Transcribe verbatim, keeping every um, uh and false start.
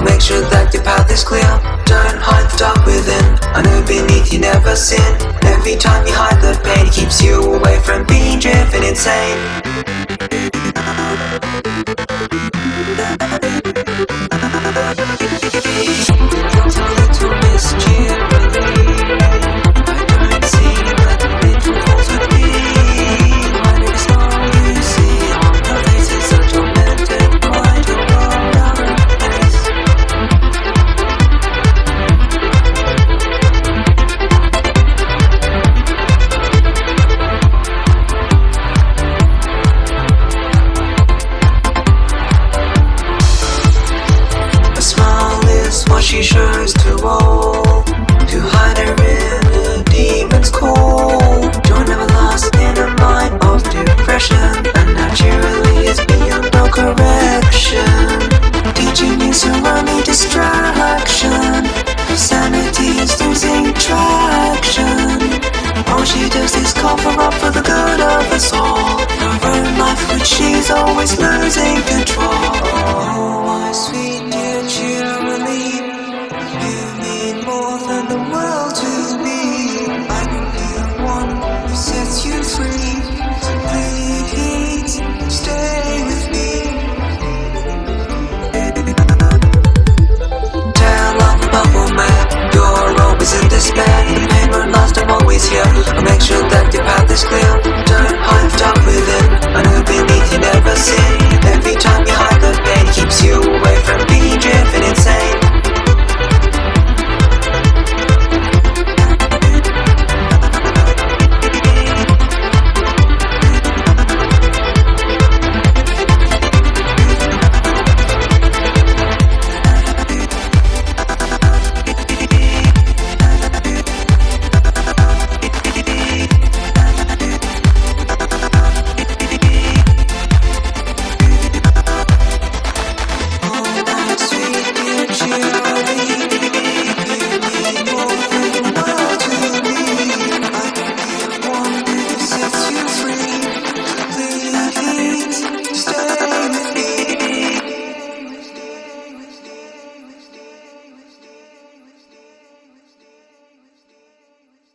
I'll make sure that your path is clear. Don't hide the dark within. I know beneath you never sin. Every time you hide the pain, it keeps you away from being driven insane. Don't tell it to mischievous. I don't see that the little falls with me. Hiding is all you see. On the faces of tormented mind, a world out of place. A smile is what she shows to all, to hide her inner demon's call. Joy never lasts in a mind of depression, and naturally is beyond no correction. Teaching you so only distraction. Sanity is losing traction. All she does is cover up for the good of us all. Her own life which she's always losing control.